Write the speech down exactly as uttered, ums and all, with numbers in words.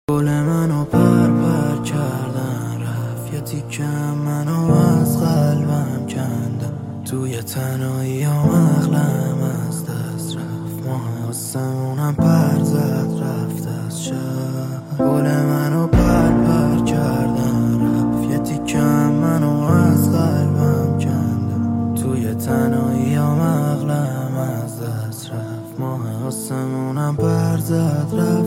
گل منو پر پر کردن رفت، یه تیکه منو از قلبم کندن، توی تنهایی هم عقلم از دست رفت، ماه آسمونم پر زد رفت از شب. گل منو پر پر کردن رفت، یه تیکه منو از قلبم کندن، توی تنهایی هم عقلم از دست رفت، ماه آسمونم پر زد رفت